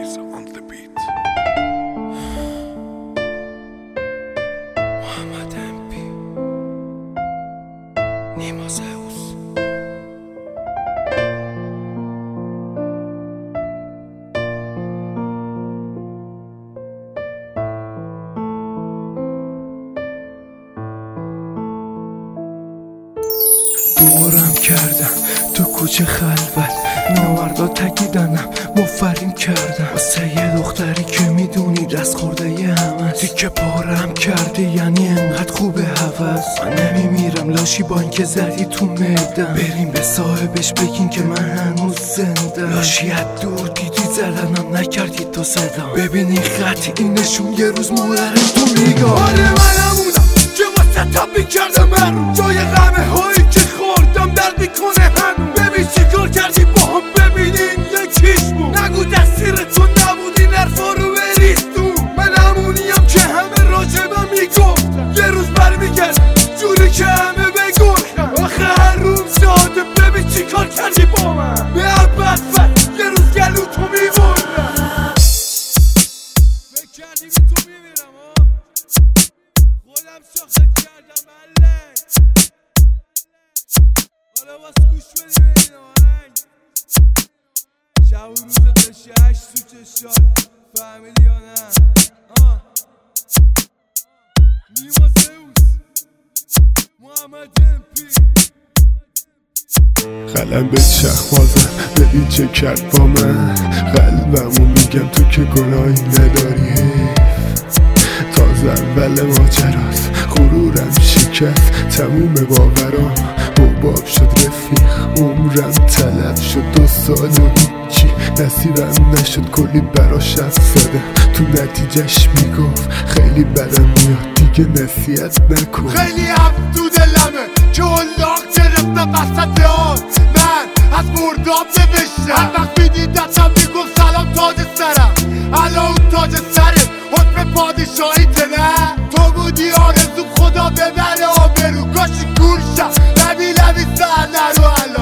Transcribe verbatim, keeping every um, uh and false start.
Zeus on the beat. محمد امپی نیما زئوس. دورم کردم تو کوچه خلوت، ناوردا تکیدنم مفرین کردم واسه یه دختری که میدونی دست خورده یه همه تیکه پارم کرده، یعنی انقدر خوبه هوس. من نمیمیرم لاشی با اینکه زدی تو میدم، بریم به صاحبش بگین که من هنوز زنده. لاشی از دور دیدی زدنم نکردی تو صدا، ببینی قطعی نشون یه روز مادرش تو میگاه. آره منمونم که واسه تبی کرده من جای غمه هایی که خوردم درد میکنه هنو. ببین چی کار کردی با هم، ببینین یکیش بود. نگو دستیر تو نبودی نرفا رو بریستون. من همونیم که همه راجبم میگفتن، یه روز برمیگرد جوری که همه بگفتن. آخه هر روز زاده ببین چی کار کردی با من، به هر بدفت یه روز گلو تو میبردم. فکر کردی بی تو میمیرم ها، خودم شاخت کردم ملک. حالا باز گوش بدی ببین آهنگ. شب و روزت بشه هشت تو چشات، فهمیدی یا نه؟ آه نیما زئوس محمد امپی. قلم به چخمازم ببین چه کرد با من، قلبمو میگم تو که گناهی نداری. تازه اول ماجراست غرورم شکست، تموم باورام حباب شد رفیق. عمرم تلف شد دو سال و هیچی نصیبم نشد، کلی براش حرف زدم تو نتیجهش میگفت خیلی بدم میاد دیگه نصیحت نکن. خیلی هم تو دلمه که هلاق گرفتم وسط آن، من از مرداب نوشتم. هر وقت میدیدتم میگفت سلام تاج سرم، الان اون تاج سرت حکم پادشاهی نه. تو بودی آرزو خدا ببره آبرو، کاشی گول شم لبی لبی سر نرو. الان